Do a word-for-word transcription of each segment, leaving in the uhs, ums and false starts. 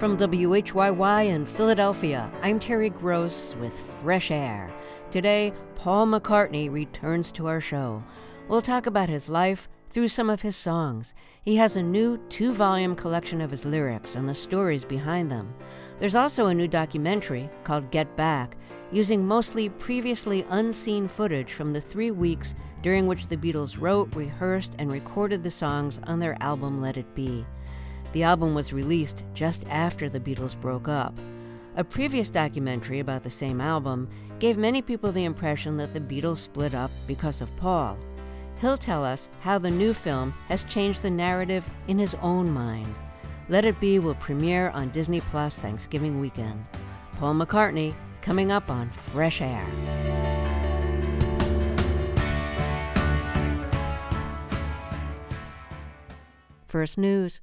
From W H Y Y in Philadelphia, I'm Terry Gross with Fresh Air. Today, Paul McCartney returns to our show. We'll talk about his life through some of his songs. He has a new two-volume collection of his lyrics and the stories behind them. There's also a new documentary called Get Back, using mostly previously unseen footage from the three weeks during which the Beatles wrote, rehearsed, and recorded the songs on their album Let It Be. The album was released just after the Beatles broke up. A previous documentary about the same album gave many people the impression that the Beatles split up because of Paul. He'll tell us how the new film has changed the narrative in his own mind. Let It Be will premiere on Disney Plus Thanksgiving weekend. Paul McCartney, coming up on Fresh Air. First news.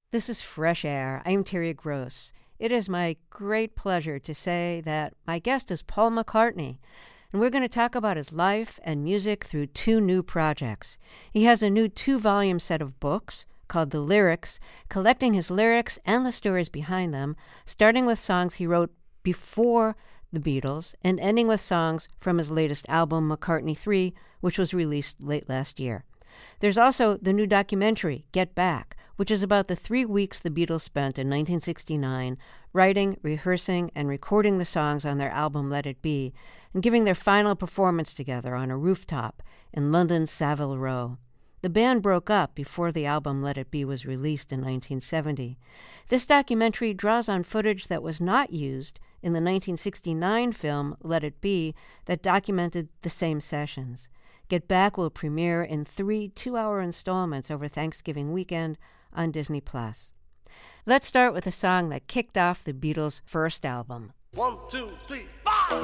This is Fresh Air. I'm Terry Gross. It is my great pleasure to say that my guest is Paul McCartney, and we're going to talk about his life and music through two new projects. He has a new two-volume set of books called The Lyrics, collecting his lyrics and the stories behind them, starting with songs he wrote before the Beatles and ending with songs from his latest album, McCartney three, which was released late last year. There's also the new documentary, Get Back, which is about the three weeks the Beatles spent in nineteen sixty-nine writing, rehearsing, and recording the songs on their album Let It Be, and giving their final performance together on a rooftop in London's Savile Row. The band broke up before the album Let It Be was released in nineteen seventy. This documentary draws on footage that was not used in the nineteen sixty-nine film Let It Be that documented the same sessions. Get Back will premiere in three two-hour installments over Thanksgiving weekend on Disney Plus. Let's start with a song that kicked off the Beatles' first album. One, two, three, four!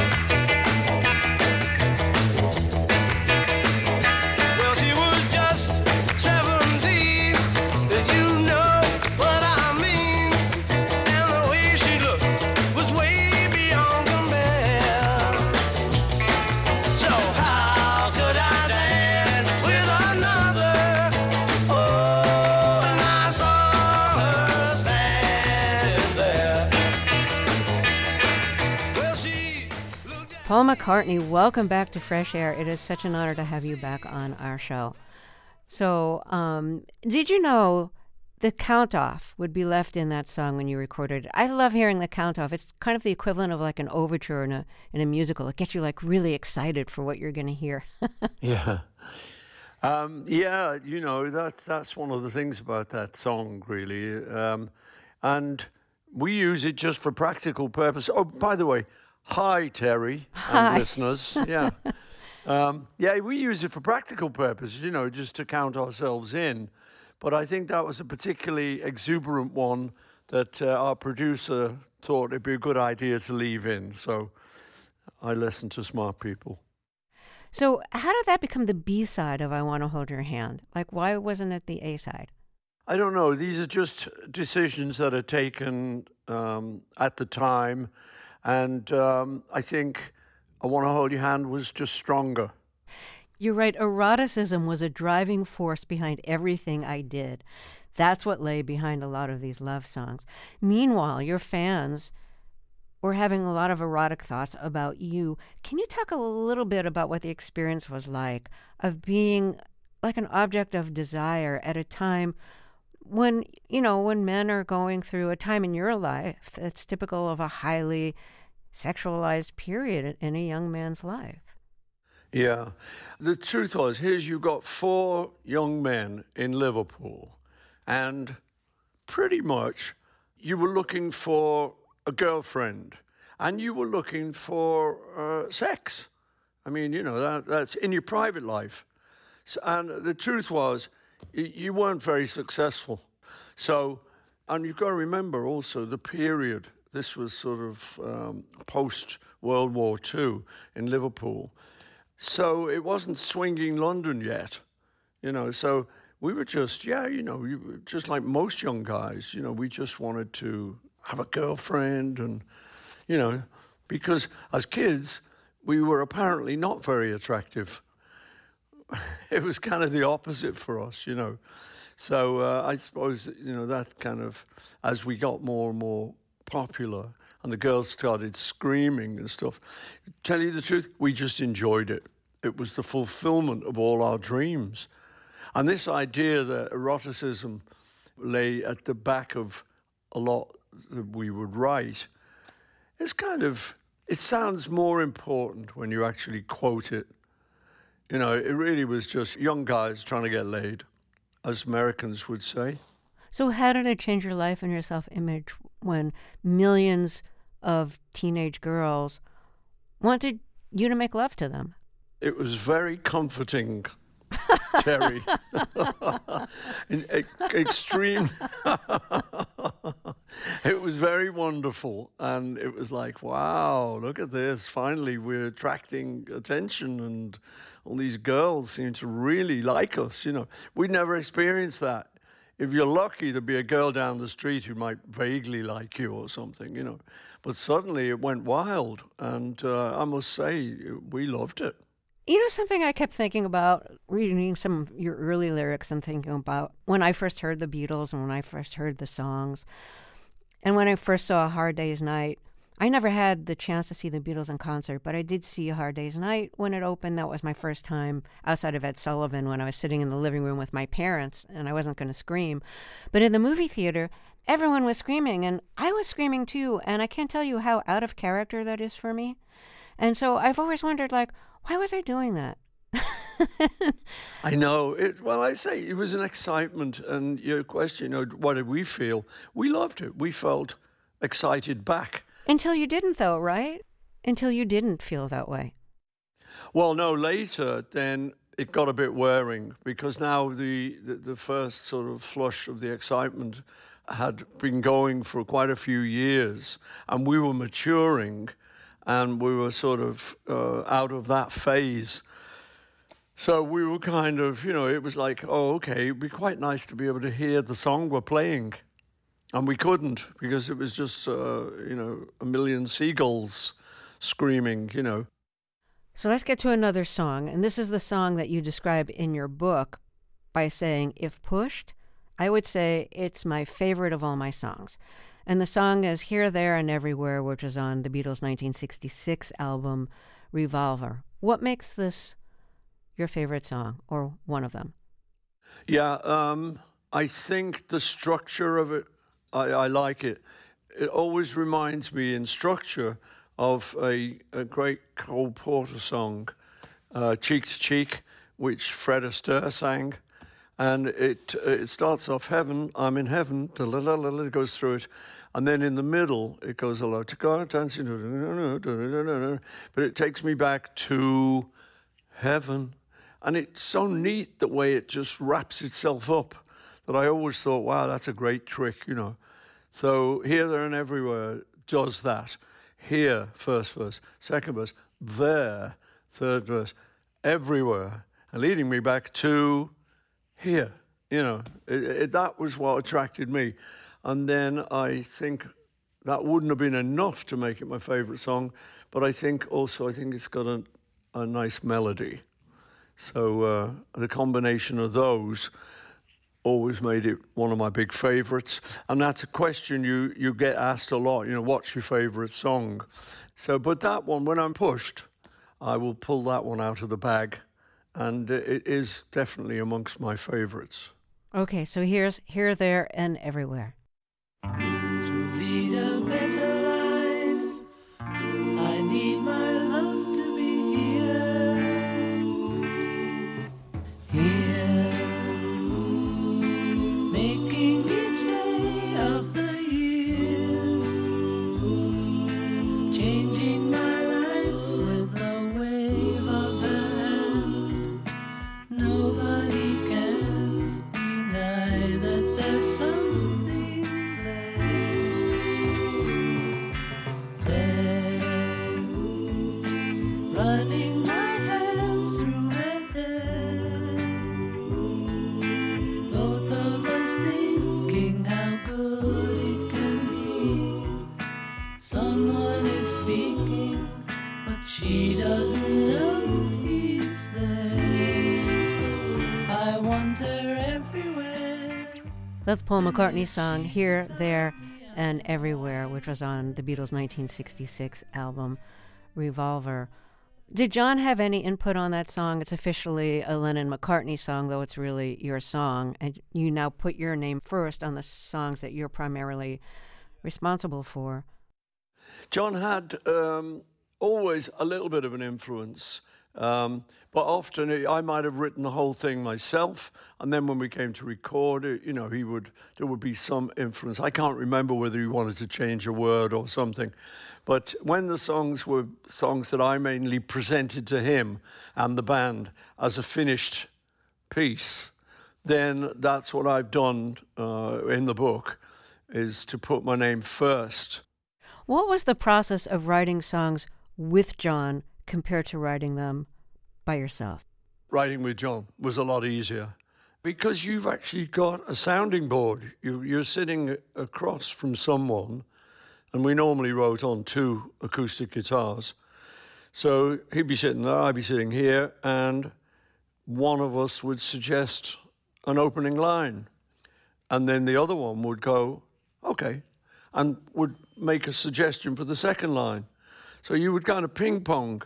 Well, she was just seventeen, you know what I mean, and the way she looked was way beyond compare. So how could I dance with another? Oh, and I saw her standing there. Well, she looked at Paul McCartney, welcome back to Fresh Air. It is such an honor to have you back on our show. So, um, did you know the count-off would be left in that song when you recorded it? I love hearing the count-off. It's kind of the equivalent of like an overture in a in a musical. It gets you like really excited for what you're going to hear. Yeah. Um, yeah, you know, that's, that's one of the things about that song, really. Um, and we use it just for practical purpose. Oh, by the way, hi, Terry and Hi. listeners. Yeah. um, yeah, we use it for practical purposes, you know, just to count ourselves in. But I think that was a particularly exuberant one that uh, our producer thought it'd be a good idea to leave in. So I listen to smart people. So how did that become the B-side of I Want to Hold Your Hand? Like, why wasn't it the A-side? I don't know. These are just decisions that are taken um, at the time. And um, I think I Want to Hold Your Hand was just stronger. You're right. Eroticism was a driving force behind everything I did. That's what lay behind a lot of these love songs. Meanwhile, your fans were having a lot of erotic thoughts about you. Can you talk a little bit about what the experience was like of being like an object of desire at a time when, you know, when men are going through a time in your life that's typical of a highly sexualized period in a young man's life? Yeah. The truth was, here's you got four young men in Liverpool, and pretty much you were looking for a girlfriend, and you were looking for uh, sex. I mean, you know, that, that's in your private life. So, and the truth was, y- you weren't very successful. So, and you've got to remember also the period. This was sort of um, post-World War Two in Liverpool. So it wasn't swinging London yet, you know, so we were just, yeah, you know, you, just like most young guys, you know, we just wanted to have a girlfriend and, you know, because as kids, we were apparently not very attractive. It was kind of the opposite for us, you know. So uh, I suppose, you know, that kind of, as we got more and more popular and the girls started screaming and stuff, tell you the truth, we just enjoyed it. It was the fulfillment of all our dreams. And this idea that eroticism lay at the back of a lot that we would write is kind of, it sounds more important when you actually quote it. You know, it really was just young guys trying to get laid, as Americans would say. So how did it change your life and your self-image when millions of teenage girls wanted you to make love to them? It was very comforting, Terry. In e- extreme. It was very wonderful. And it was like, wow, look at this. Finally, we're attracting attention and all these girls seem to really like us. You know, we'd never experienced that If you're lucky, there'd be a girl down the street who might vaguely like you or something, you know. But suddenly it went wild, and uh, I must say, we loved it. You know, something I kept thinking about, reading some of your early lyrics and thinking about when I first heard the Beatles and when I first heard the songs, and when I first saw A Hard Day's Night. I never had the chance to see the Beatles in concert, but I did see A Hard Day's Night when it opened. That was my first time outside of Ed Sullivan, when I was sitting in the living room with my parents and I wasn't going to scream. But in the movie theater, everyone was screaming, and I was screaming too, and I can't tell you how out of character that is for me. And so I've always wondered, like, why was I doing that? I know. It, well, I say it was an excitement, and your question, you know, what did we feel? We loved it. We felt excited back. Until you didn't, though, right? Until you didn't feel that way. Well, no, later, then it got a bit wearing, because now the, the, the first sort of flush of the excitement had been going for quite a few years, and we were maturing, and we were sort of uh, out of that phase. So we were kind of, you know, it was like, oh, okay, it'd be quite nice to be able to hear the song we're playing. And we couldn't, because it was just, uh, you know, a million seagulls screaming, you know. So let's get to another song. And this is the song that you describe in your book by saying, if pushed, I would say it's my favorite of all my songs. And the song is Here, There, and Everywhere, which is on the Beatles' nineteen sixty-six album, Revolver. What makes this your favorite song, or one of them? Yeah, um, I think the structure of it, I, I like it. It always reminds me in structure of a, a great Cole Porter song, uh, Cheek to Cheek, which Fred Astaire sang. And it it starts off heaven, I'm in heaven, it goes through it. And then in the middle, it goes a lot to go dancing, but it takes me back to heaven. And it's so neat the way it just wraps itself up that I always thought, wow, that's a great trick, you know. So Here, There, and Everywhere does that. Here, first verse. Second verse. There, third verse. Everywhere. And leading me back to here, you know. It, it, that was what attracted me. And then I think that wouldn't have been enough to make it my favorite song, but I think also, I think it's got a, a nice melody. So uh, the combination of those always made it one of my big favorites. And that's a question you, you get asked a lot, you know, what's your favorite song? So, but that one, when I'm pushed, I will pull that one out of the bag. And it is definitely amongst my favorites. Okay, so here's Here, There, and Everywhere. To lead a better life, I need my love to be here. Here, making each day of the year, changing my life with a wave of her hand. Nobody can deny that there's something there, there, running my hands through her hair, both of us thinking how good it can be. Someone is speaking, but she doesn't know he's there. I want her everywhere. That's Paul McCartney's song, Here, There, and Everywhere, which was on the Beatles' nineteen sixty-six album, Revolver. Did John have any input on that song? It's officially a Lennon-McCartney song, though it's really your song, and you now put your name first on the songs that you're primarily responsible for. John had um, always a little bit of an influence, um, but often I might have written the whole thing myself, and then when we came to record it, you know, he would there would be some influence. I can't remember whether he wanted to change a word or something, but when the songs were songs that I mainly presented to him and the band as a finished piece, then that's what I've done uh, in the book, is to put my name first. What was the process of writing songs with John compared to writing them by yourself? Writing with John was a lot easier. Because you've actually got a sounding board. You, you're sitting across from someone, and we normally wrote on two acoustic guitars. So he'd be sitting there, I'd be sitting here, and one of us would suggest an opening line. And then the other one would go, okay, and would make a suggestion for the second line. So you would kind of ping pong.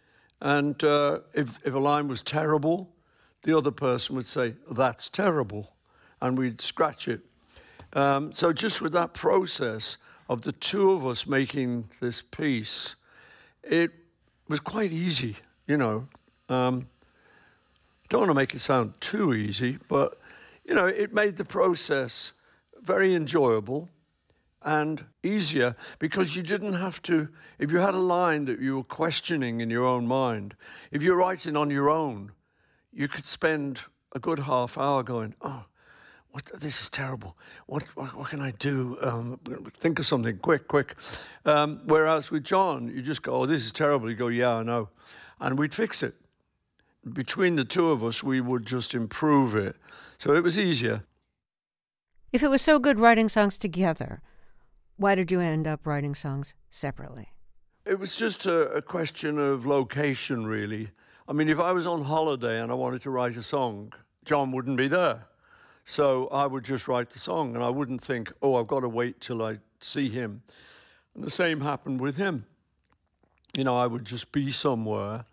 And uh, if, if a line was terrible, the other person would say, that's terrible. And we'd scratch it. Um, so just with that process of the two of us making this piece, it was quite easy, you know. Um, don't want to make it sound too easy, but, you know, it made the process very enjoyable and easier because you didn't have to, if you had a line that you were questioning in your own mind, if you're writing on your own, you could spend a good half hour going, oh, what, this is terrible. What, what, what can I do? Um, think of something quick, quick. Um, whereas with John, you just go, oh, this is terrible. You go, yeah, I know. And we'd fix it. Between the two of us, we would just improve it. So it was easier. If it was so good writing songs together, why did you end up writing songs separately? It was just a, a question of location, really. I mean, if I was on holiday and I wanted to write a song, John wouldn't be there. So I would just write the song, and I wouldn't think, oh, I've got to wait till I see him. And the same happened with him. You know, I would just be somewhere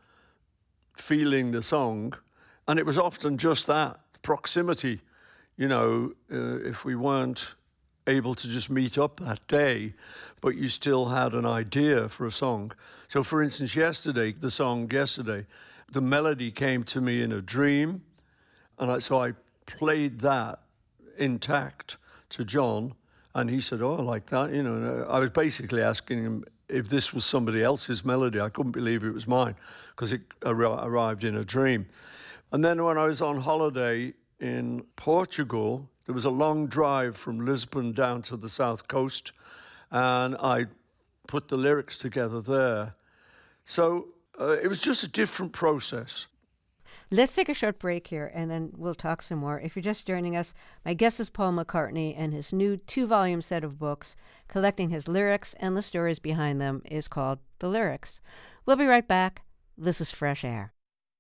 feeling the song, and it was often just that, proximity. You know, uh, if we weren't able to just meet up that day, but you still had an idea for a song. So, for instance, yesterday, the song Yesterday, the melody came to me in a dream, and I, so I played that intact to John, and he said, oh, I like that. You know, I was basically asking him if this was somebody else's melody. I couldn't believe it was mine because it ar- arrived in a dream. And then when I was on holiday in Portugal, there was a long drive from Lisbon down to the south coast, and I put the lyrics together there. So uh, it was just a different process. Let's take a short break here, and then we'll talk some more. If you're just joining us, my guest is Paul McCartney, and his new two-volume set of books, collecting his lyrics and the stories behind them, is called The Lyrics. We'll be right back. This is Fresh Air.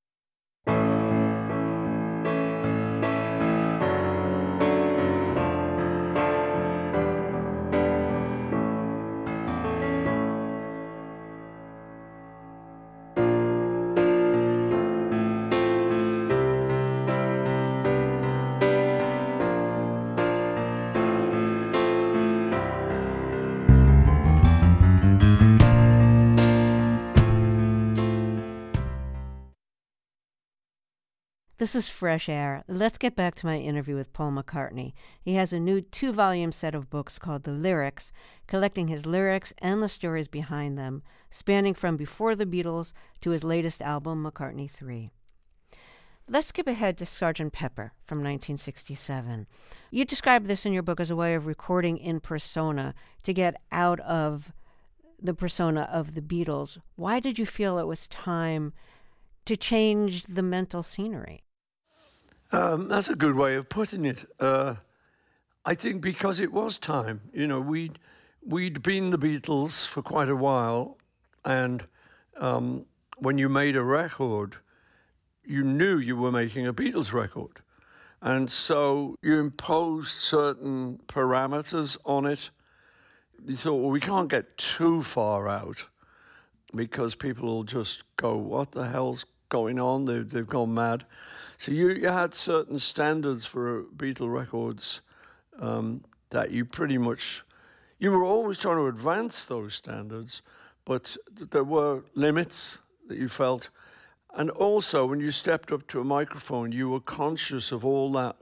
This is Fresh Air. Let's get back to my interview with Paul McCartney. He has a new two-volume set of books called The Lyrics, collecting his lyrics and the stories behind them, spanning from before the Beatles to his latest album, McCartney three. Let's skip ahead to Sergeant Pepper from nineteen sixty-seven. You describe this in your book as a way of recording in persona to get out of the persona of the Beatles. Why did you feel it was time to change the mental scenery? Um, that's a good way of putting it. Uh, I think because it was time. You know, we'd, we'd been the Beatles for quite a while, and um, when you made a record, you knew you were making a Beatles record. And so you imposed certain parameters on it. You thought, well, we can't get too far out because people will just go, what the hell's going on? They've, they've gone mad. So you, you had certain standards for Beatle records um, that you pretty much, you were always trying to advance those standards, but there were limits that you felt. And also, when you stepped up to a microphone, you were conscious of all that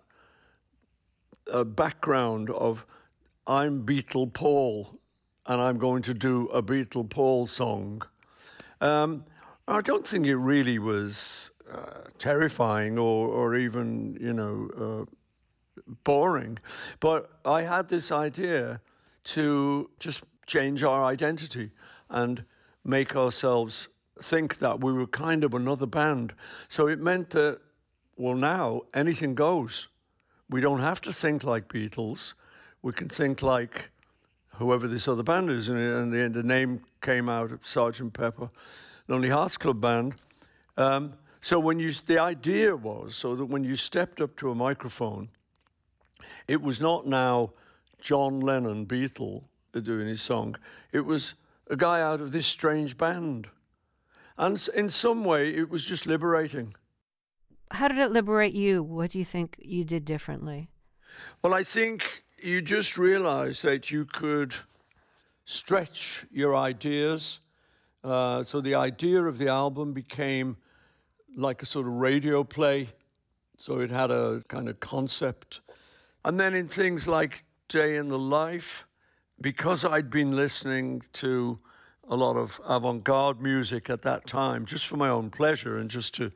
uh, background of, I'm Beatle Paul, and I'm going to do a Beatle Paul song. Um, I don't think it really was uh, terrifying or, or even, you know, uh, boring. But I had this idea to just change our identity and make ourselves think that we were kind of another band. So it meant that well, now anything goes. We don't have to think like Beatles. We can think like whoever this other band is. And, and the, the name came out of Sergeant Pepper, Lonely Hearts Club Band. Um, so when you, the idea was so that when you stepped up to a microphone, it was not now John Lennon, Beatle, doing his song. It was a guy out of this strange band. And in some way, it was just liberating. How did it liberate you? What do you think you did differently? Well, I think you just realized that you could stretch your ideas. Uh, so the idea of the album became like a sort of radio play. So it had a kind of concept. And then in things like Day in the Life, because I'd been listening to a lot of avant-garde music at that time, just for my own pleasure and just to,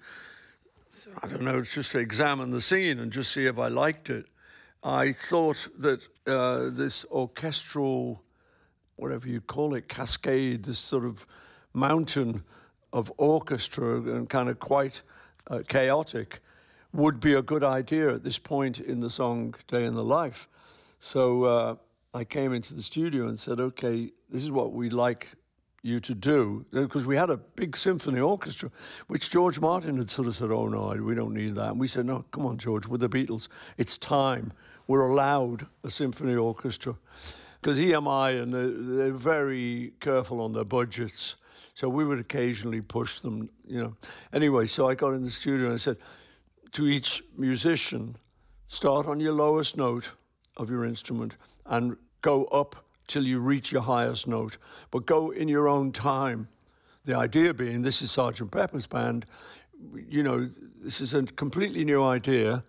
I don't know, just to examine the scene and just see if I liked it, I thought that uh, this orchestral, whatever you call it, cascade, this sort of mountain of orchestra and kind of quite uh, chaotic, would be a good idea at this point in the song Day in the Life. So uh, I came into the studio and said, okay, this is what we'd like you to do, because we had a big symphony orchestra, which George Martin had sort of said, oh, no, we don't need that. And we said, no, come on, George, we're the Beatles. It's time. We're allowed a symphony orchestra. Because E M I, and they're, they're very careful on their budgets, so we would occasionally push them, you know. Anyway, so I got in the studio and I said to each musician, start on your lowest note of your instrument and go up till you reach your highest note, but go in your own time. The idea being, this is Sergeant Pepper's band, you know, this is a completely new idea.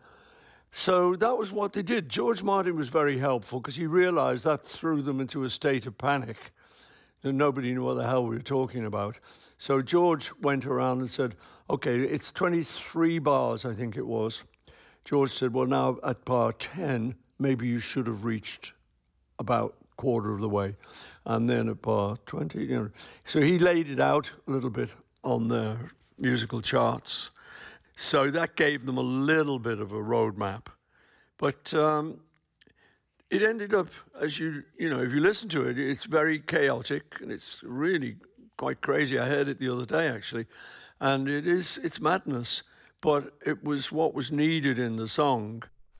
So that was what they did. George Martin was very helpful because he realized that threw them into a state of panic. And nobody knew what the hell we were talking about. So George went around and said, okay, it's twenty-three bars, I think it was. George said, well, now at bar ten, maybe you should have reached about quarter of the way. And then at bar twenty, you know. So he laid it out a little bit on their musical charts. So that gave them a little bit of a roadmap. But um, it ended up, as you, you know, if you listen to it, it's very chaotic and it's really quite crazy. I heard it the other day, actually. And it is, it's madness. But it was what was needed in the song.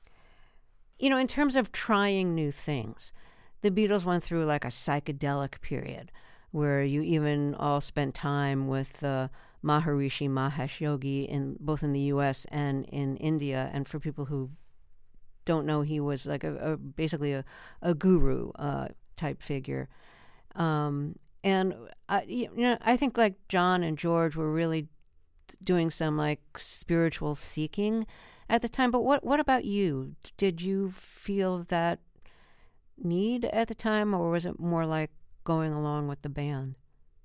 You know, in terms of trying new things, the Beatles went through like a psychedelic period where you even all spent time with uh, Maharishi Mahesh Yogi in both in the U S and in India. And for people who don't know, he was like a, a basically a, a guru uh, type figure. Um, and I, you know, I think like John and George were really doing some like spiritual seeking at the time. But what what about you? Did you feel that need at the time, or was it more like going along with the band?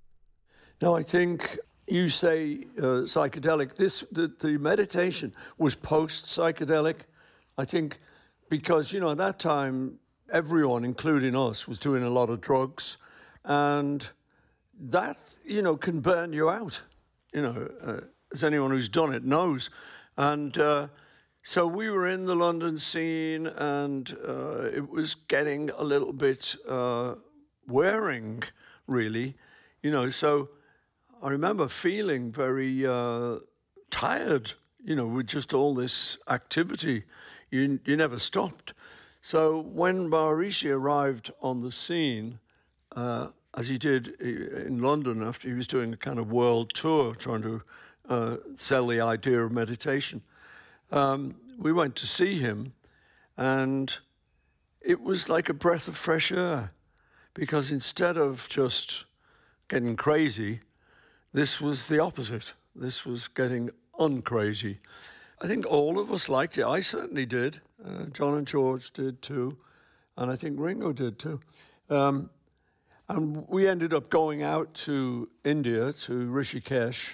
No, I think you say uh, psychedelic. This the, the meditation was post-psychedelic, I think, because, you know, at that time, everyone, including us, was doing a lot of drugs, and that, you know, can burn you out, you know, uh, as anyone who's done it knows. And uh, so we were in the London scene, and uh, it was getting a little bit uh, wearing, really, you know, so I remember feeling very uh, tired, you know, with just all this activity. You you never stopped. So when Maharishi arrived on the scene, uh, as he did in London after he was doing a kind of world tour, trying to uh, sell the idea of meditation, um, we went to see him, and it was like a breath of fresh air, because instead of just getting crazy, this was the opposite. This was getting uncrazy. I think all of us liked it. I certainly did. Uh, John and George did too. And I think Ringo did too. Um, and we ended up going out to India, to Rishikesh,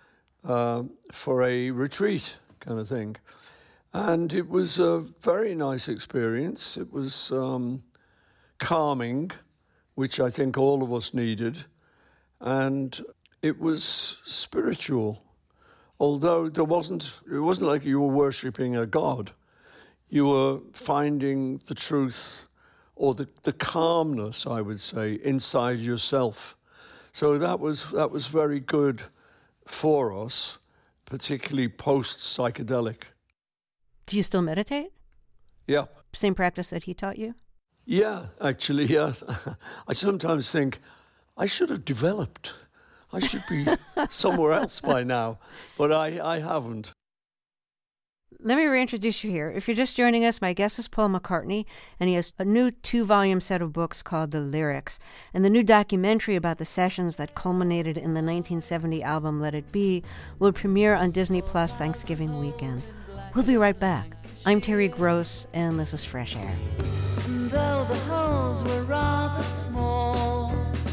uh, for a retreat kind of thing. And it was a very nice experience. It was um, calming, which I think all of us needed. And it was spiritual although there wasn't, it wasn't like you were worshipping a god. You were finding the truth or the, the calmness, I would say, inside yourself. So that was that was very good for us, particularly post-psychedelic. Do you still meditate? Yeah. Same practice that he taught you? Yeah, actually, yeah. I sometimes think I should have developed. I should be somewhere else by now, but I, I haven't. Let me reintroduce you here. If you're just joining us, my guest is Paul McCartney, and he has a new two-volume set of books called The Lyrics. And the new documentary about the sessions that culminated in the nineteen seventy album Let It Be will premiere on Disney Plus Thanksgiving weekend. We'll be right back. I'm Terry Gross, and this is Fresh Air. And though the holes were rather small,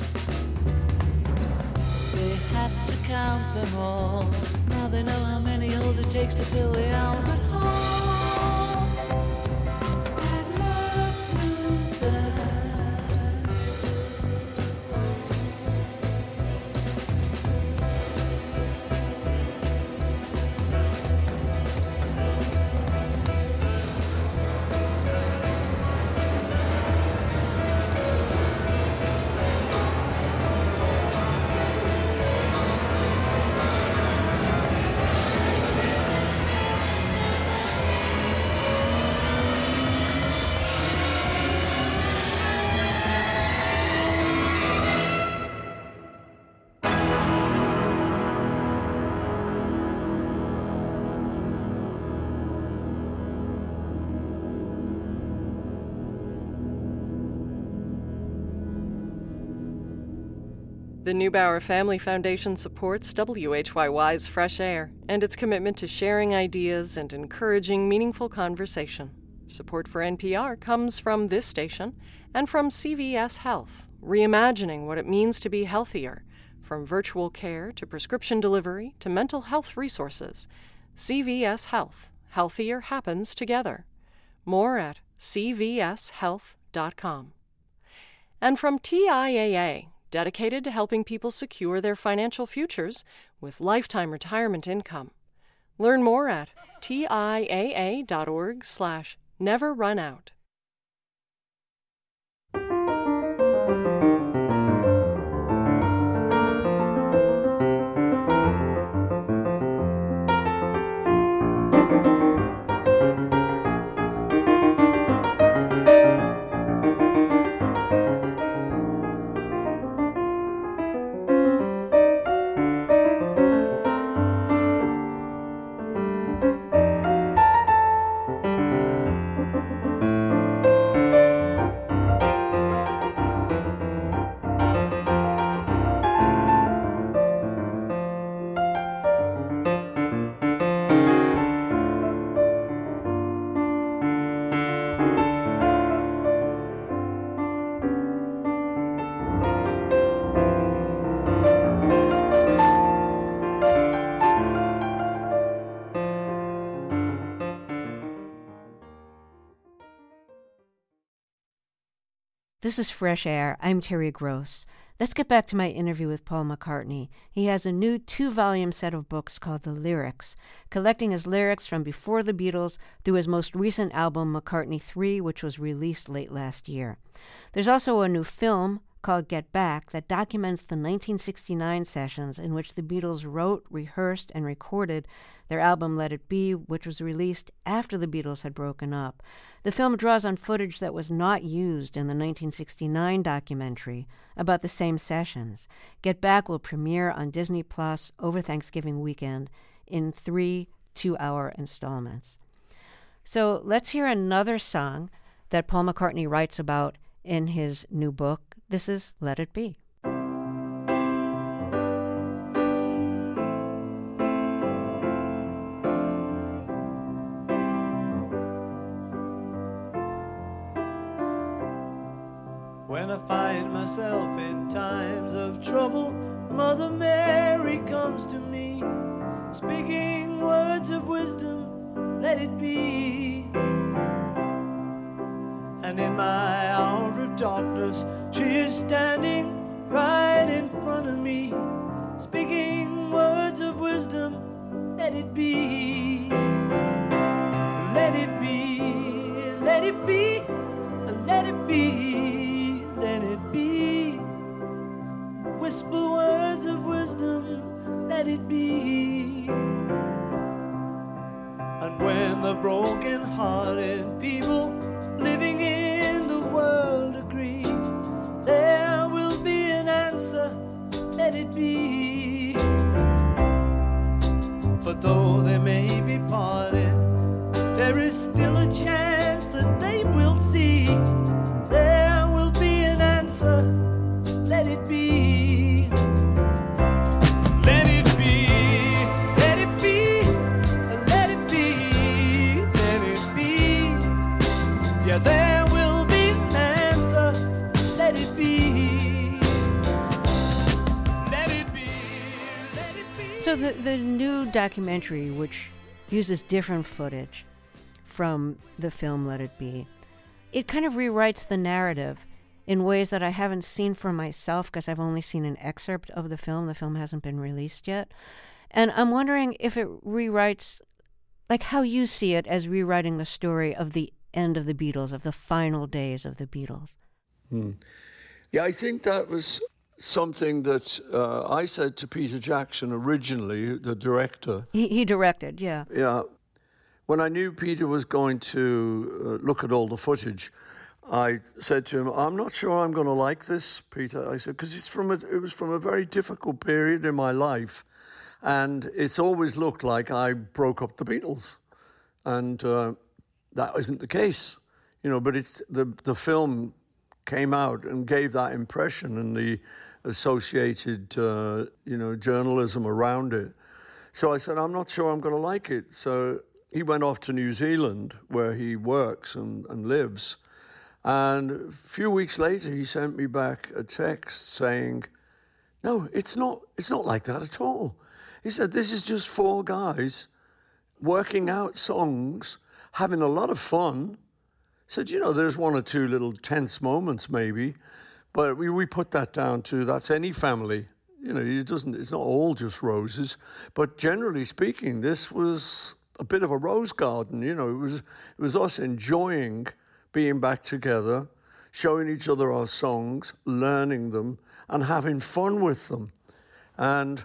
they had to count them all. Now they know how many holes it takes to fill the Albert Hall. I'd love to tell. The Neubauer Family Foundation supports W H Y Y's Fresh Air and its commitment to sharing ideas and encouraging meaningful conversation. Support for N P R comes from this station and from C V S Health, reimagining what it means to be healthier, from virtual care to prescription delivery to mental health resources. C V S Health. Healthier happens together. More at c v s health dot com. And from T I A A, dedicated to helping people secure their financial futures with lifetime retirement income. Learn more at T I A A dot org slash never run out. This is Fresh Air. I'm Terry Gross. Let's get back to my interview with Paul McCartney. He has a new two-volume set of books called The Lyrics, collecting his lyrics from before the Beatles through his most recent album, McCartney three, which was released late last year. There's also a new film called Get Back that documents the nineteen sixty-nine sessions in which the Beatles wrote, rehearsed, and recorded their album Let It Be, which was released after the Beatles had broken up. The film draws on footage that was not used in the nineteen sixty-nine documentary about the same sessions. Get Back will premiere on Disney Plus over Thanksgiving weekend in three two-hour installments. So let's hear another song that Paul McCartney writes about in his new book. This is Let It Be. When I find myself in times of trouble, Mother Mary comes to me, speaking words of wisdom, let it be. And in my hour of darkness, she is standing right in front of me, speaking words of wisdom, let let it be. Let it be, let it be, let it be, let it be. Whisper words of wisdom, let it be. And when the broken-hearted people living in the world agree, there will be an answer, let it be. For though they may be parted, there is still a chance that they will see. There will be an answer, let it be. Let it be, let it be, let it be, let it be. Yeah, there will be an answer, let it be. Let it be, let it be. So the, the new documentary, which uses different footage from the film Let It Be, it kind of rewrites the narrative in ways that I haven't seen for myself because I've only seen an excerpt of the film. The film hasn't been released yet. And I'm wondering if it rewrites, like how you see it as rewriting the story of the end of the Beatles, of the final days of the Beatles. Hmm. Yeah, I think that was something that uh, I said to Peter Jackson originally, the director. He, he directed, yeah. Yeah. When I knew Peter was going to uh, look at all the footage, I said to him, I'm not sure I'm going to like this, Peter. I said, because it's from a, it was from a very difficult period in my life, and it's always looked like I broke up the Beatles. And uh, that isn't the case, you know, but it's the, the film came out and gave that impression, and the associated, uh, you know, journalism around it. So I said, I'm not sure I'm going to like it. So he went off to New Zealand, where he works and, and lives. And a few weeks later, he sent me back a text saying, no, it's not, it's not like that at all. He said, this is just four guys working out songs, having a lot of fun. He said, you know, there's one or two little tense moments maybe, but we, we put that down to that's any family. You know, it doesn't, it's not all just roses. But generally speaking, this was a bit of a rose garden. You know, it was, it was us enjoying being back together, showing each other our songs, learning them, and having fun with them. And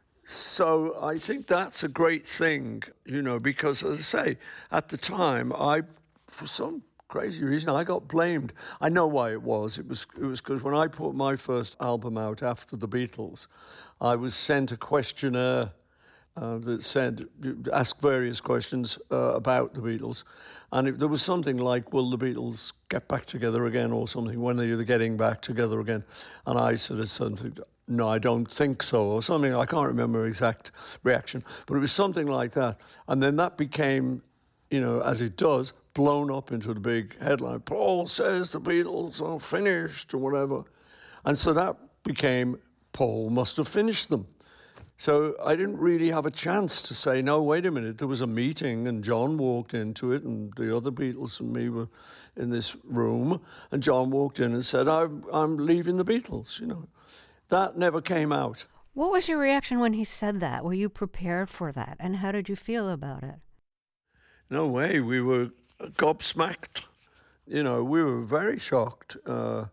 so I think that's a great thing, you know, because, as I say, at the time, I, for some crazy reason, I got blamed. I know why it was. It was it was because when I put my first album out after the Beatles, I was sent a questionnaire uh, that said, ask various questions uh, about the Beatles. And it, there was something like, will the Beatles get back together again or something? When are they getting back together again? And I sort of something, no, I don't think so, or something. I can't remember exact reaction, but it was something like that. And then that became, you know, as it does, blown up into the big headline. Paul says the Beatles are finished or whatever. And so that became, Paul must have finished them. So I didn't really have a chance to say, no, wait a minute, there was a meeting and John walked into it and the other Beatles and me were in this room and John walked in and said, I'm, I'm leaving the Beatles, you know. That never came out. What was your reaction when he said that? Were you prepared for that? And how did you feel about it? No way. We were gobsmacked. You know, we were very shocked. Uh,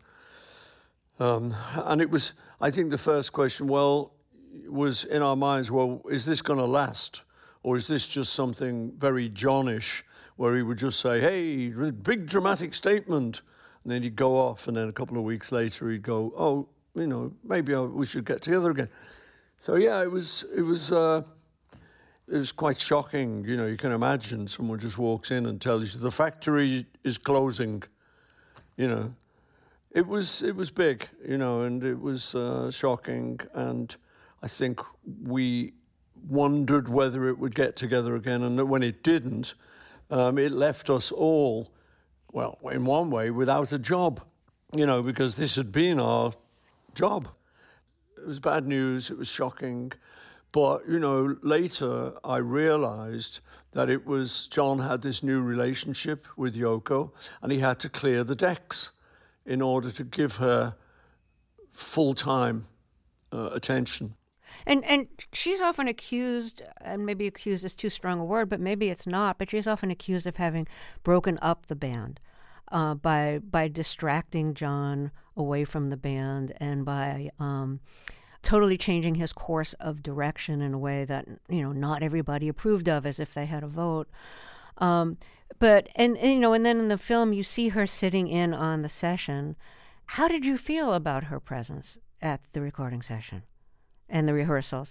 um, and it was, I think the first question, well, was in our minds, well, is this going to last? Or is this just something very Johnish, where he would just say, hey, big dramatic statement. And then he'd go off, and then a couple of weeks later he'd go, oh, you know, maybe we should get together again. So, yeah, it was, it was, uh, it was quite shocking. You know, you can imagine someone just walks in and tells you the factory is closing, you know. It was, it was big, you know, and it was uh, shocking. And I think we wondered whether it would get together again. And when it didn't, um, it left us all, well, in one way, without a job, you know, because this had been our job. It was bad news. It was shocking. But, you know, later I realized that it was John had this new relationship with Yoko and he had to clear the decks in order to give her full-time uh, attention. And and she's often accused, and maybe accused is too strong a word, but maybe it's not, but she's often accused of having broken up the band uh, by by distracting John away from the band and by um, totally changing his course of direction in a way that, you know, not everybody approved of, as if they had a vote. Um, but, and, and, you know, and then in the film, you see her sitting in on the session. How did you feel about her presence at the recording session and the rehearsals?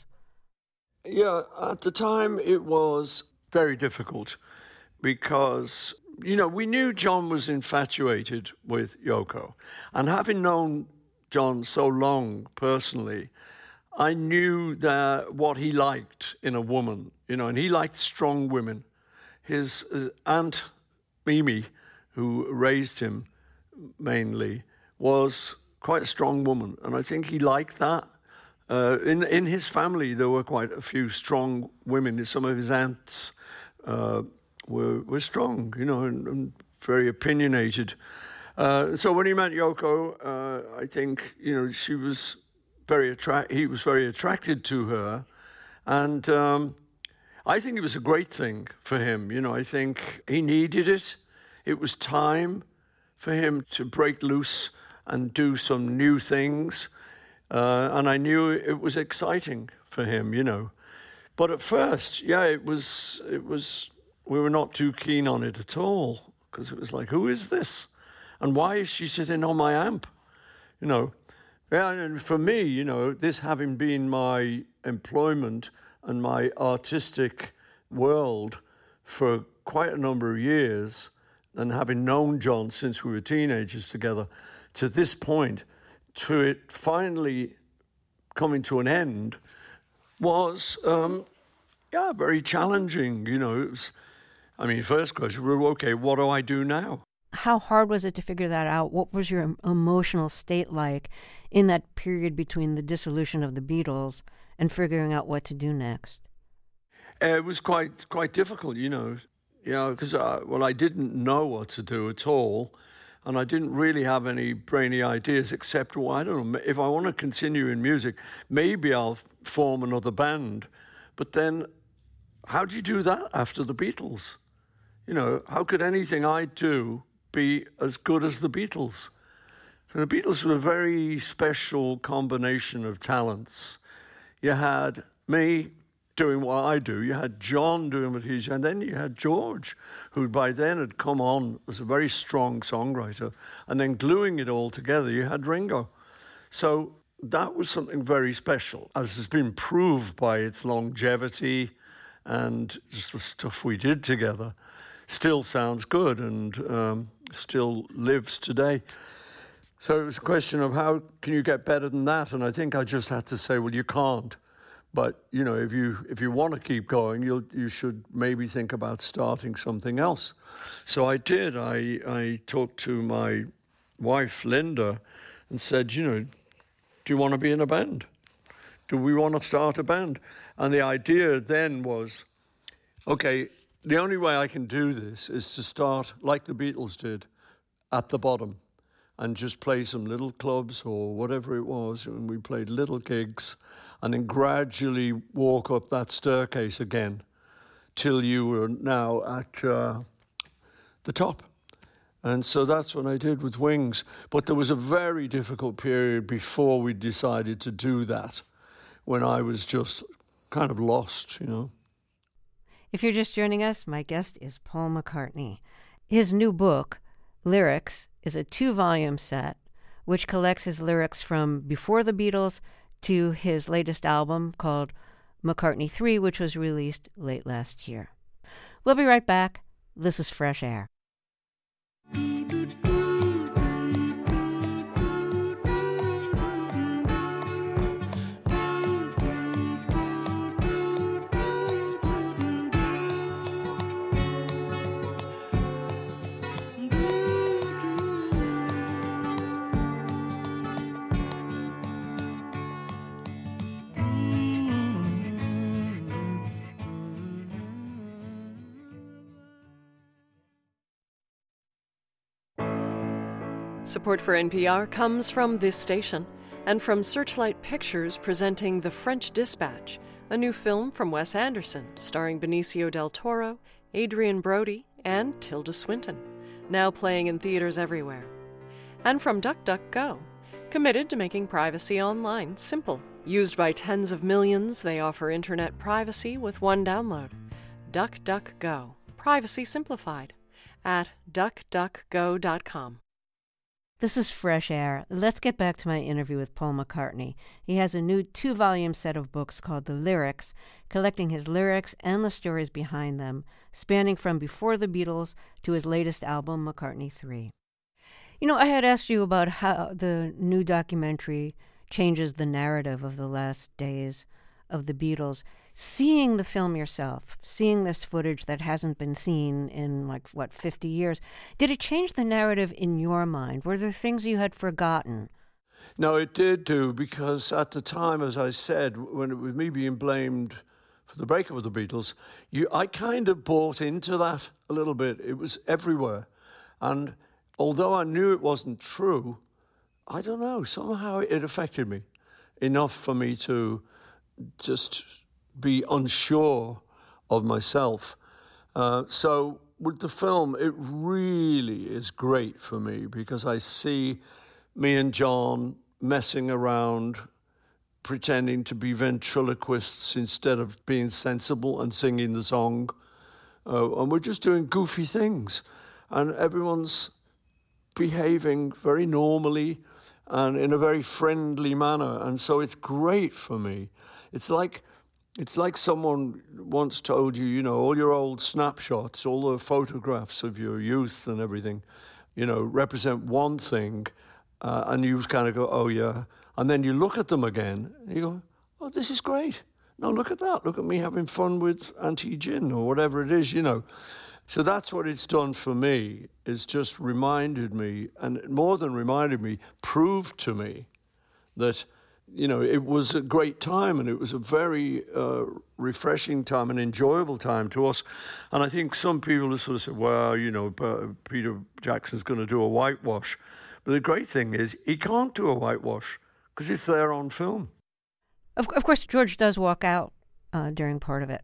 Yeah, at the time it was very difficult because, you know, we knew John was infatuated with Yoko. And having known John so long personally, I knew that what he liked in a woman, you know, and he liked strong women. His uh, aunt, Mimi, who raised him mainly, was quite a strong woman. And I think he liked that. Uh, in in his family, there were quite a few strong women. Some of his aunts uh, were were strong, you know, and, and very opinionated. Uh, so when he met Yoko, uh, I think, you know, she was very attract. He was very attracted to her, and um, I think it was a great thing for him. You know, I think he needed it. It was time for him to break loose and do some new things. Uh, and I knew it was exciting for him, you know. But at first, yeah, it was, it was, we were not too keen on it at all, because it was like, who is this? And why is she sitting on my amp? You know. Yeah, and for me, you know, this having been my employment and my artistic world for quite a number of years, and having known John since we were teenagers together, to this point, to it finally coming to an end was, um, yeah, very challenging. You know, it was, I mean, first question, well, okay, what do I do now? How hard was it to figure that out? What was your emotional state like in that period between the dissolution of the Beatles and figuring out what to do next? Uh, it was quite quite difficult, you know, you know, because, uh, well, I didn't know what to do at all. And I didn't really have any brainy ideas except, well, I don't know, if I want to continue in music, maybe I'll form another band. But then, how do you do that after the Beatles? You know, how could anything I do be as good as the Beatles? So the Beatles were a very special combination of talents. You had me doing what I do, you had John doing what he's, and then you had George, who by then had come on as a very strong songwriter, and then gluing it all together, you had Ringo. So that was something very special, as has been proved by its longevity and just the stuff we did together. Still sounds good and um, still lives today. So it was a question of how can you get better than that? And I think I just had to say, well, you can't. But, you know, if you if you want to keep going, you you should maybe think about starting something else. So I did. I, I talked to my wife, Linda, and said, you know, do you want to be in a band? Do we want to start a band? And the idea then was, okay, the only way I can do this is to start, like the Beatles did, at the bottom and just play some little clubs or whatever it was, and we played little gigs, and then gradually walk up that staircase again till you were now at uh, the top. And so that's what I did with Wings. But there was a very difficult period before we decided to do that, when I was just kind of lost, you know. If you're just joining us, my guest is Paul McCartney. His new book, Lyrics, is a two-volume set which collects his lyrics from before the Beatles to his latest album called McCartney three, which was released late last year. We'll be right back. This is Fresh Air. Support for N P R comes from this station And from Searchlight Pictures presenting The French Dispatch, a new film from Wes Anderson starring Benicio del Toro, Adrian Brody, and Tilda Swinton, now playing in theaters everywhere. And from DuckDuckGo, committed to making privacy online simple. Used by tens of millions, they offer internet privacy with one download. DuckDuckGo, privacy simplified, at duck duck go dot com. This is Fresh Air. Let's get back to my interview with Paul McCartney. He has a new two-volume set of books called The Lyrics, collecting his lyrics and the stories behind them, spanning from before the Beatles to his latest album, McCartney three. You know, I had asked you about how the new documentary changes the narrative of the last days of the Beatles. Seeing the film yourself, seeing this footage that hasn't been seen in, like, what, fifty years, did it change the narrative in your mind? Were there things you had forgotten? No, it did do, because at the time, as I said, when it was me being blamed for the breakup of the Beatles, you, I kind of bought into that a little bit. It was everywhere. And although I knew it wasn't true, I don't know, somehow it affected me enough for me to just be unsure of myself. Uh, so with the film, it really is great for me because I see me and John messing around, pretending to be ventriloquists instead of being sensible and singing the song. Uh, and we're just doing goofy things. And everyone's behaving very normally and in a very friendly manner. And so it's great for me. It's like It's like someone once told you, you know, all your old snapshots, all the photographs of your youth and everything, you know, represent one thing, uh, and you kind of go, oh, yeah. And then you look at them again, and you go, oh, this is great. No, look at that. Look at me having fun with Auntie Gin or whatever it is, you know. So that's what it's done for me, is just reminded me, and more than reminded me, proved to me that, you know, it was a great time, and it was a very uh, refreshing time, an enjoyable time to us. And I think some people have sort of said, well, you know, Peter Jackson's going to do a whitewash. But the great thing is he can't do a whitewash because it's there on film. Of, of course, George does walk out uh, during part of it.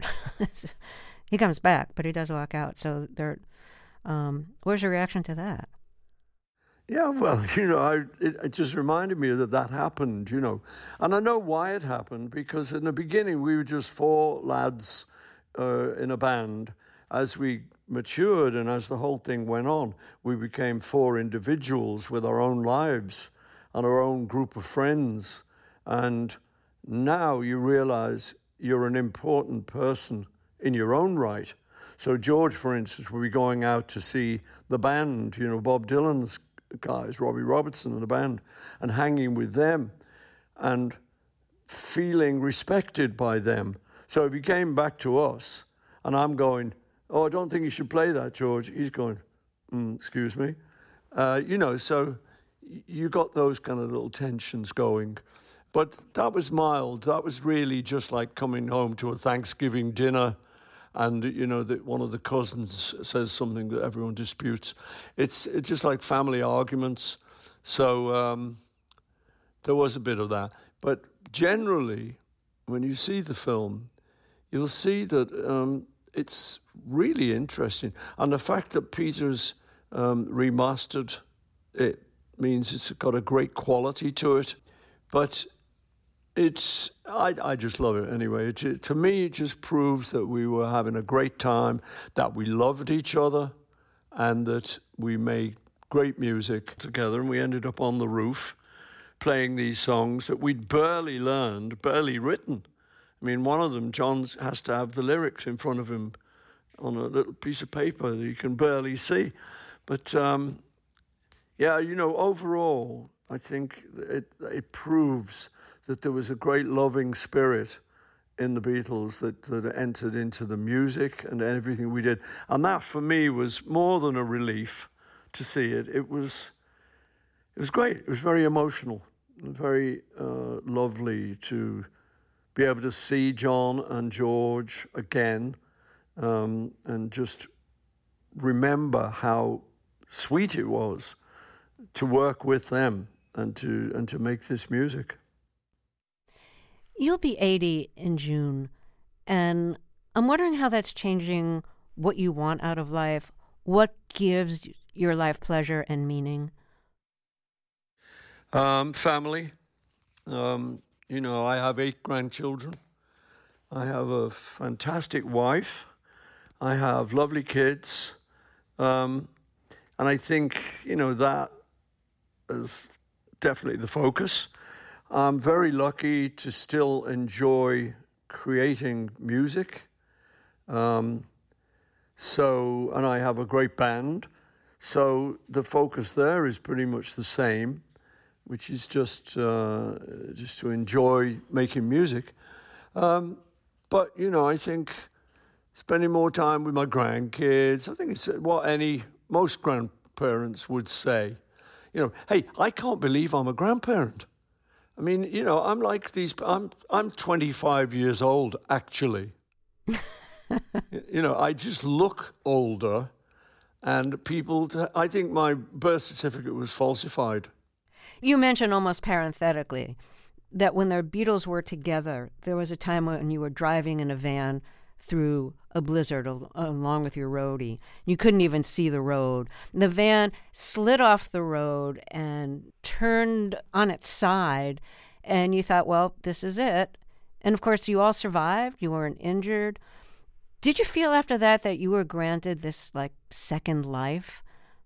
He comes back, but he does walk out. So there, um, where's your reaction to that? Yeah, well, you know, I, it, it just reminded me that that happened, you know. And I know why it happened, because in the beginning we were just four lads uh, in a band. As we matured and as the whole thing went on, we became four individuals with our own lives and our own group of friends. And now you realize you're an important person in your own right. So George, for instance, will be going out to see the band, you know, Bob Dylan's guys, Robbie Robertson and the band, and hanging with them and feeling respected by them. So if he came back to us and I'm going, oh, I don't think you should play that, George. He's going, mm, excuse me. Uh, you know, so you got those kind of little tensions going. But that was mild. That was really just like coming home to a Thanksgiving dinner and, you know, that one of the cousins says something that everyone disputes. It's, it's just like family arguments. So um, there was a bit of that. But generally, when you see the film, you'll see that um, it's really interesting. And the fact that Peter's um, remastered it means it's got a great quality to it. But it's, I, I just love it anyway. It, it, to me, it just proves that we were having a great time, that we loved each other, and that we made great music together. And we ended up on the roof playing these songs that we'd barely learned, barely written. I mean, one of them, John has to have the lyrics in front of him on a little piece of paper that you can barely see. But, um, yeah, you know, overall, I think it, it proves that there was a great loving spirit in the Beatles that, that entered into the music and everything we did. And that, for me, was more than a relief to see it. It was, it was great. It was very emotional and very uh, lovely to be able to see John and George again um, and just remember how sweet it was to work with them and to and to make this music. You'll be eighty in June, and I'm wondering how that's changing what you want out of life. What gives your life pleasure and meaning? Um, family. Um, you know, I have eight grandchildren. I have a fantastic wife. I have lovely kids. Um, and I think, you know, that is definitely the focus. I'm very lucky to still enjoy creating music. Um, so, and I have a great band. So the focus there is pretty much the same, which is just uh, just to enjoy making music. Um, but, you know, I think spending more time with my grandkids, I think it's what any, most grandparents would say. You know, hey, I can't believe I'm a grandparent. I mean, you know, I'm like these, I'm I'm twenty-five years old, actually. You know, I just look older, and people, t- I think my birth certificate was falsified. You mentioned almost parenthetically that when the Beatles were together, there was a time when you were driving in a van through a blizzard al- along with your roadie. You couldn't even see the road. The van slid off the road and turned on its side, and you thought, well, this is it. And of course, you all survived. You weren't injured. Did you feel after that that you were granted this, like, second life?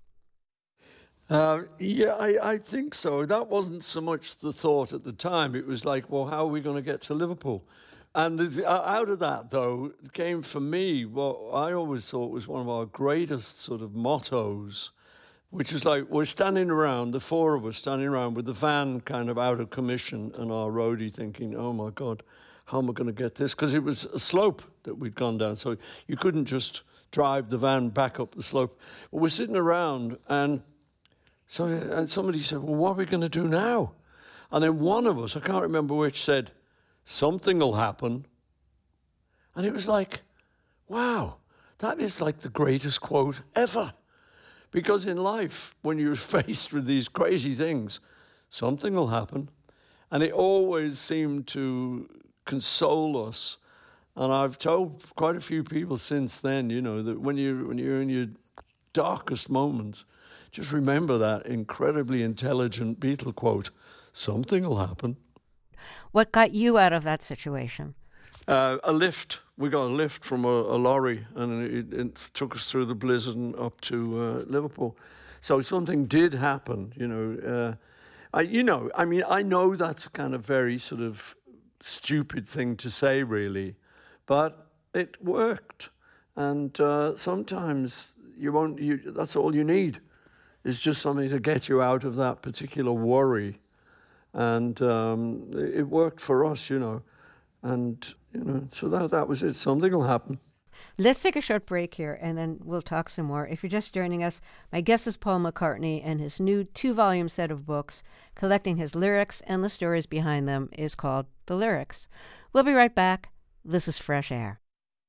Uh, yeah, I, I think so. That wasn't so much the thought at the time. It was like, well, how are we going to get to Liverpool? And out of that, though, came for me what I always thought was one of our greatest sort of mottos, which is like, we're standing around, the four of us standing around with the van kind of out of commission and our roadie thinking, oh, my God, how am I going to get this? Because it was a slope that we'd gone down, so you couldn't just drive the van back up the slope. But we're sitting around, and so and somebody said, well, what are we going to do now? And then one of us, I can't remember which, said, something will happen. And it was like, wow, that is like the greatest quote ever. Because in life, when you're faced with these crazy things, something will happen. And it always seemed to console us. And I've told quite a few people since then, you know, that when you're, when you're in your darkest moments, just remember that incredibly intelligent Beatle quote, something will happen. What got you out of that situation? Uh, a lift. We got a lift from a, a lorry, and it, it took us through the blizzard and up to uh, Liverpool. So something did happen, you know. Uh, I, you know, I mean, I know that's a kind of very sort of stupid thing to say, really, but it worked. And uh, sometimes you won't. You, that's all you need, is just something to get you out of that particular worry. And um, it worked for us, you know. And, you know, so that that was it. Something will happen. Let's take a short break here, and then we'll talk some more. If you're just joining us, my guest is Paul McCartney, and his new two-volume set of books, collecting his lyrics and the stories behind them, is called The Lyrics. We'll be right back. This is Fresh Air.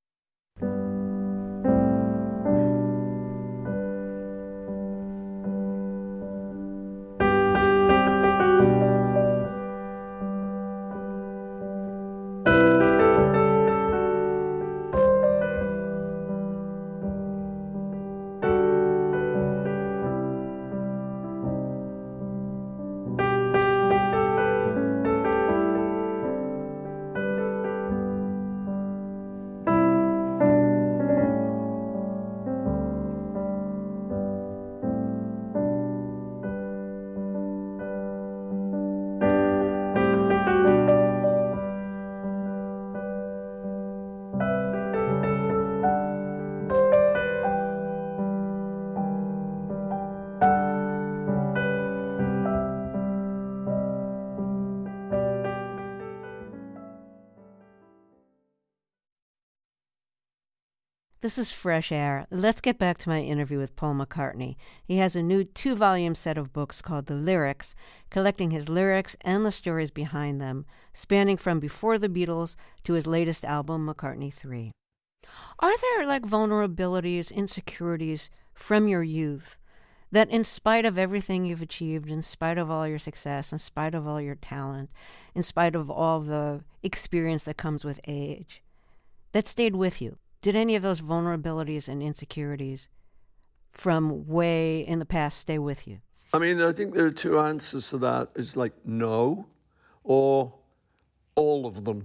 This is Fresh Air. Let's get back to my interview with Paul McCartney. He has a new two-volume set of books called The Lyrics, collecting his lyrics and the stories behind them, spanning from before the Beatles to his latest album, McCartney three. Are there, like, vulnerabilities, insecurities from your youth that in spite of everything you've achieved, in spite of all your success, in spite of all your talent, in spite of all the experience that comes with age, that stayed with you? Did any of those vulnerabilities and insecurities from way in the past stay with you? I mean, I think there are two answers to that. It's like no, or all of them.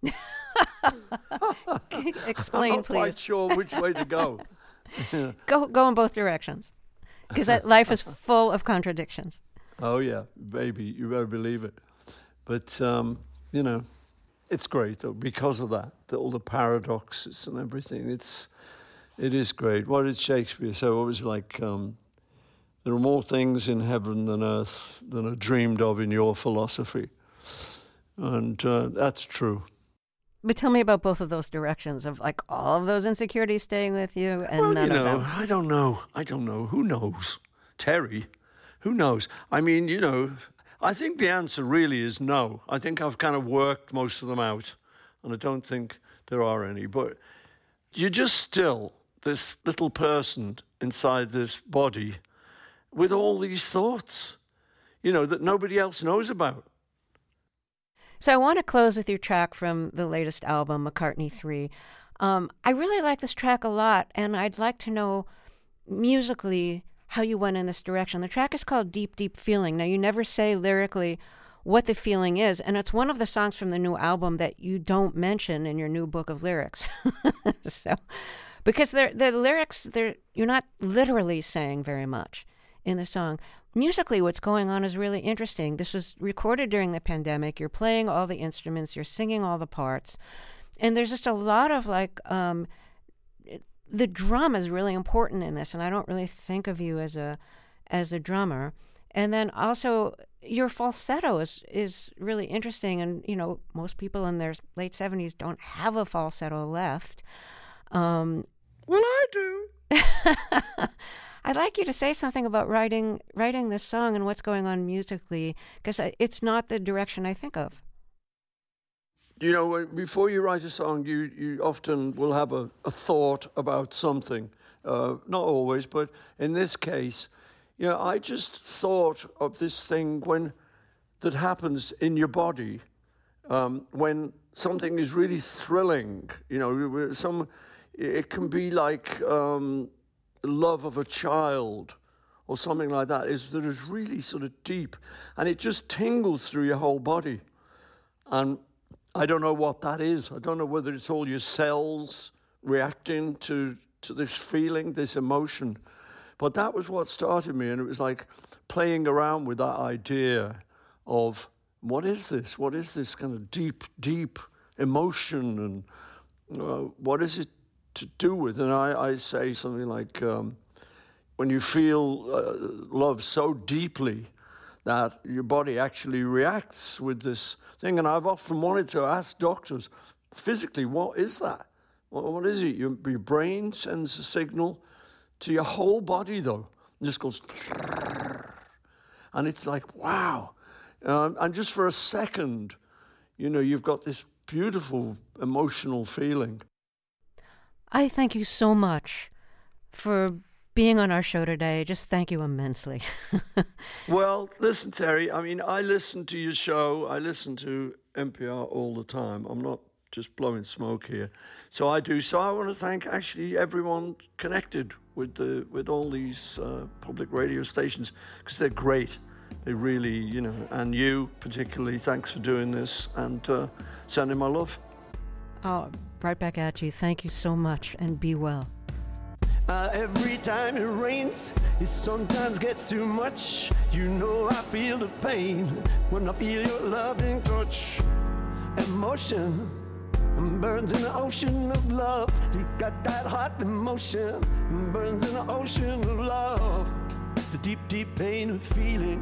Explain, I'm not please. quite sure which way to go. Go go in both directions, because life is full of contradictions. Oh, yeah, baby, you better believe it. But, um, you know, it's great, though, because of that, the, all the paradoxes and everything. It's, it is great. What did Shakespeare say? It was like, um, there are more things in heaven than earth than are dreamed of in your philosophy. And uh, that's true. But tell me about both of those directions of like all of those insecurities staying with you and well, none you know, of them. I don't know. I don't know. Who knows? Terry, who knows? I mean, you know, I think the answer really is no. I think I've kind of worked most of them out, and I don't think there are any. But you're just still this little person inside this body with all these thoughts, you know, that nobody else knows about. So I want to close with your track from the latest album, McCartney three. Um, I really like this track a lot, and I'd like to know musically how you went in this direction. The track is called Deep, Deep Feeling. Now, you never say lyrically what the feeling is, and it's one of the songs from the new album that you don't mention in your new book of lyrics. So, because they're, the lyrics, they're, you're not literally saying very much in the song. Musically, what's going on is really interesting. This was recorded during the pandemic. You're playing all the instruments. You're singing all the parts. And there's just a lot of like, um, the drum is really important in this. And I don't really think of you as a as a drummer. And then also your falsetto is, is really interesting. And, you know, most people in their late seventies don't have a falsetto left. Um, well, I do. I'd like you to say something about writing writing this song and what's going on musically, because it's not the direction I think of. You know, before you write a song, you, you often will have a, a thought about something. Uh, not always, but in this case, you know, I just thought of this thing when that happens in your body um, when something is really thrilling. You know, some it can be like um, love of a child or something like that, is that is really sort of deep, and it just tingles through your whole body. And I don't know what that is. I don't know whether it's all your cells reacting to, to this feeling, this emotion. But that was what started me, and it was like playing around with that idea of what is this? What is this kind of deep, deep emotion, and uh, what is it to do with? And I, I say something like, um, when you feel uh, love so deeply that your body actually reacts with this thing. And I've often wanted to ask doctors, physically, what is that? What, what is it? Your, your brain sends a signal to your whole body, though. It just goes, and it's like, wow. Um, and just for a second, you know, you've got this beautiful emotional feeling. I thank you so much for being on our show today. Just thank you immensely. Well, listen, Terry, I mean, I listen to your show. I listen to N P R all the time. I'm not just blowing smoke here. So I do. So I want to thank actually everyone connected with the with all these uh, public radio stations, because they're great. They really, you know, and you particularly, thanks for doing this and uh, sending my love. Oh, right back at you. Thank you so much, and be well. Uh, every time it rains, it sometimes gets too much. You know I feel the pain when I feel your loving touch. Emotion burns in the ocean of love. You got that hot emotion, burns in the ocean of love. The deep, deep pain of feeling.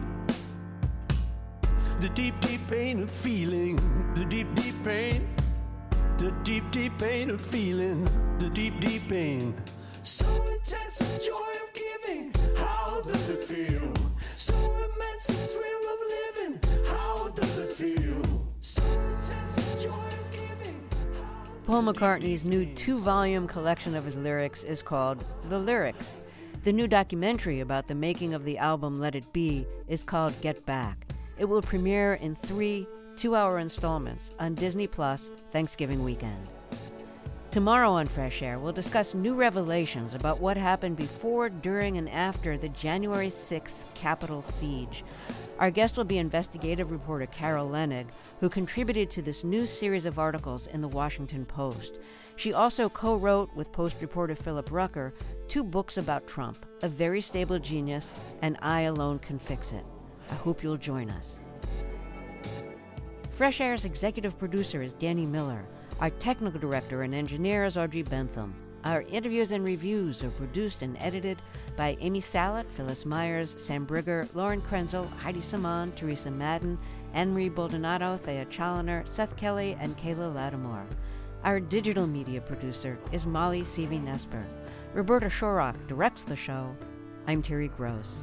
The deep, deep pain of feeling. The deep, deep pain. The deep, deep pain of feeling. The deep, deep pain. So intense the joy of giving. How does it feel? So immense the thrill of living. How does it feel? So intense the joy of giving. Paul McCartney's new two-volume collection of his lyrics is called The Lyrics. The new documentary about the making of the album Let It Be is called Get Back. It will premiere in three two-hour installments on Disney Plus Thanksgiving weekend. Tomorrow on Fresh Air, we'll discuss new revelations about what happened before, during, and after the January sixth Capitol siege. Our guest will be investigative reporter Carol Lenig, who contributed to this new series of articles in the Washington Post. She also co-wrote with Post reporter Philip Rucker two books about Trump, A Very Stable Genius and I Alone Can Fix It. I hope you'll join us. Fresh Air's executive producer is Danny Miller. Our technical director and engineer is Audrey Bentham. Our interviews and reviews are produced and edited by Amy Salat, Phyllis Myers, Sam Brigger, Lauren Krenzel, Heidi Saman, Teresa Madden, Anne-Marie Baldonado, Thea Challoner, Seth Kelly, and Kayla Lattimore. Our digital media producer is Molly Seavey-Nesper. Roberta Shorrock directs the show. I'm Terry Gross.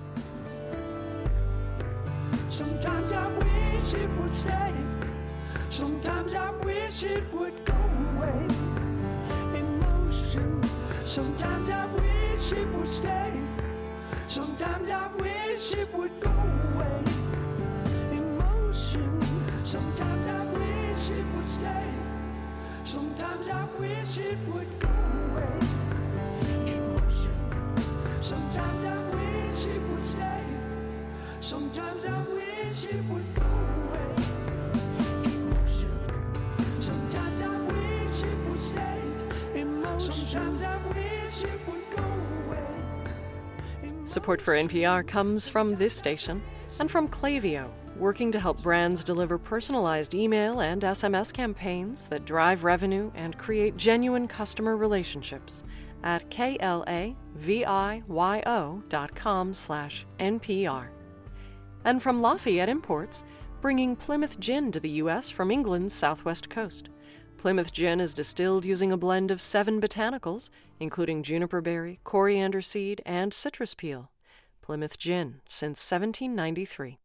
Sometimes I wish it would stay. Sometimes I wish it would go away. Emotion. Sometimes I wish it would stay. Sometimes I wish it would go away. Emotion. Sometimes I wish it would stay. Sometimes I wish it would go away. Emotion. Sometimes I wish it would stay. Sometimes I wish it would go away. Emotion. Sometimes I wish it would stay. Emotion. Sometimes I wish it would go away. Emotion. Support for N P R comes from this station and from Klaviyo, working to help brands deliver personalized email and S M S campaigns that drive revenue and create genuine customer relationships at K-L-A-V-I-Y-O dot com slash N-P-R. And from Lafayette Imports, bringing Plymouth Gin to the U S from England's southwest coast. Plymouth Gin is distilled using a blend of seven botanicals, including juniper berry, coriander seed, and citrus peel. Plymouth Gin since seventeen ninety-three.